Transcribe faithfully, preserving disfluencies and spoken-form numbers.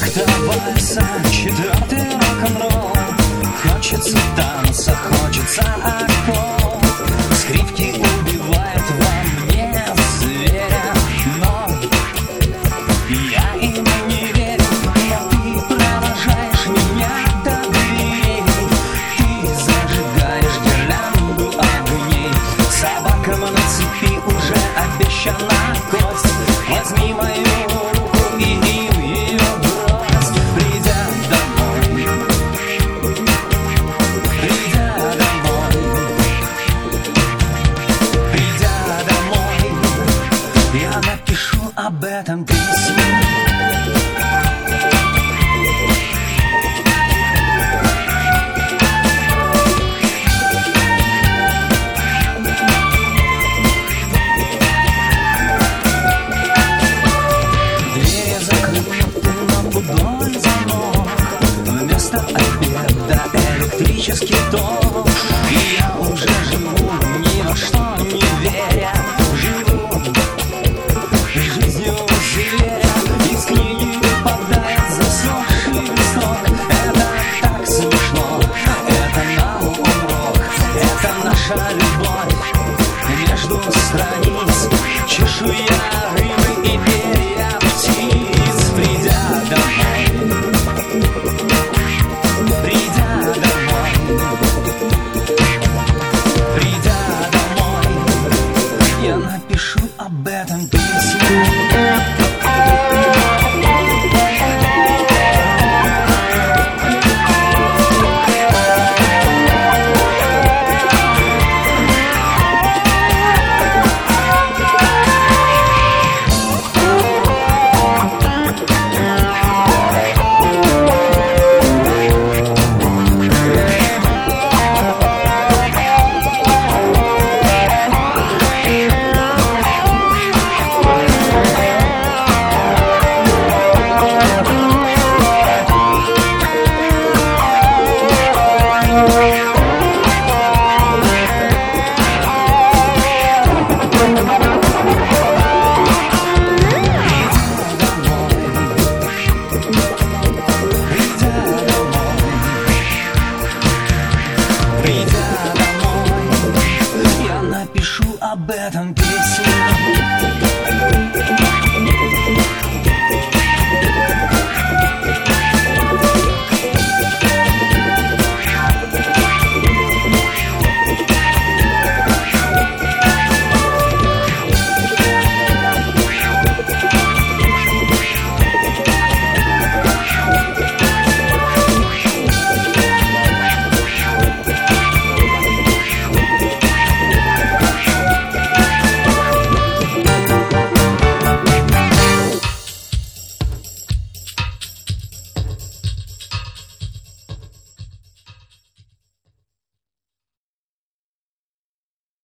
акта вальса, четвертый рок-н-ролл. Хочется танца, хочется аккорд. Скрипки убивают во мне зверя, но я им не верю. Но ты провожаешь меня до дверей, ты зажигаешь гирлянду огней. Собакам на цепи уже обещана кость. Возьми мою руку и им ее брось. Придя домой, придя домой, придя домой, я напишу об этом письмо. Вместо обеда электрический ток.